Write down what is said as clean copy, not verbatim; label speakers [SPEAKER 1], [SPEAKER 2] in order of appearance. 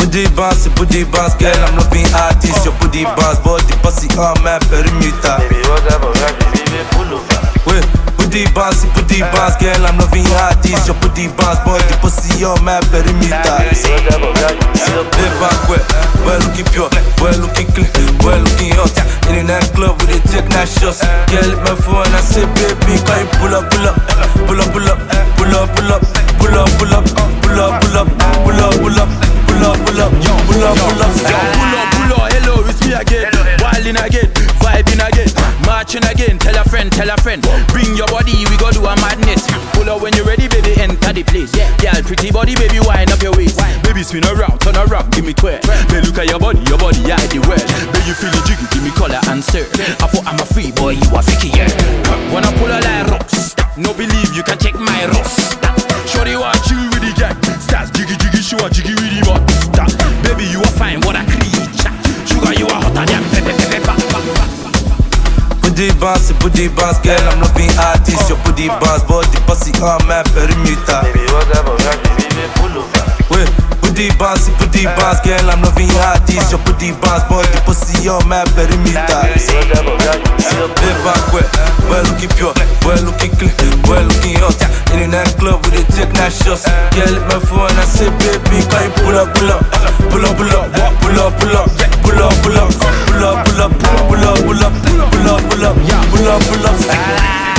[SPEAKER 1] booty bounce, girl, I'm loving artist. Your booty bounce, body pussy on my perimeter.
[SPEAKER 2] Baby, what's up, baby, pull over.
[SPEAKER 1] Wait, booty bounce, girl, I'm loving artist. Your booty bounce, body pussy on my perimeter. Live back where, well looking pure, well looking clean, well looking hot. In the nightclub, we dey take nice shots. Girl, hit my phone, I say, baby, can you pull up, pull up, pull up, pull up, pull up, pull up, pull up, pull up, pull up, pull up, pull up, pull up. Pull up, pull up, yo, pull up, pull up,
[SPEAKER 3] pull up, hello, it's me again. Wildin' again, vibing again, marching again. Tell a friend, bring your body, we go do a madness. Pull up when you're ready, baby, enter the place. Yeah, pretty body, baby, wind up your waist. Baby, spin around, turn around, give me twirl. Baby, look at your body, yeah, the world. Baby, you feeling jiggy, give me color and serve. I thought I'm a free boy, you are fake, yeah. Wanna pull a like rocks, no believe you can check my rocks. Shorty want chill with the gang, stars jiggy, she want jiggy with the monster. Baby, you are fine, what a creature. Sugar, you are hotter than pepper.
[SPEAKER 1] Booty bounce, girl, I'm loving artist. Your booty bounce, body pussy on my perimeter.
[SPEAKER 2] Baby, what's up, baby, pull over.
[SPEAKER 1] Wait, booty bounce, girl, I'm loving artist. Your booty bounce, body pussy on my perimeter. Live back where, well looking pure, well looking clean, well looking hot. In the nightclub, we dey take nice shots. Girl, hit my phone, I say, baby, can you pull up, pull up, pull up, pull up, pull up, pull up, pull up, pull up, pull up, pull up, pull up, pull up, pull up, pull up, pull up, pull up, pull up.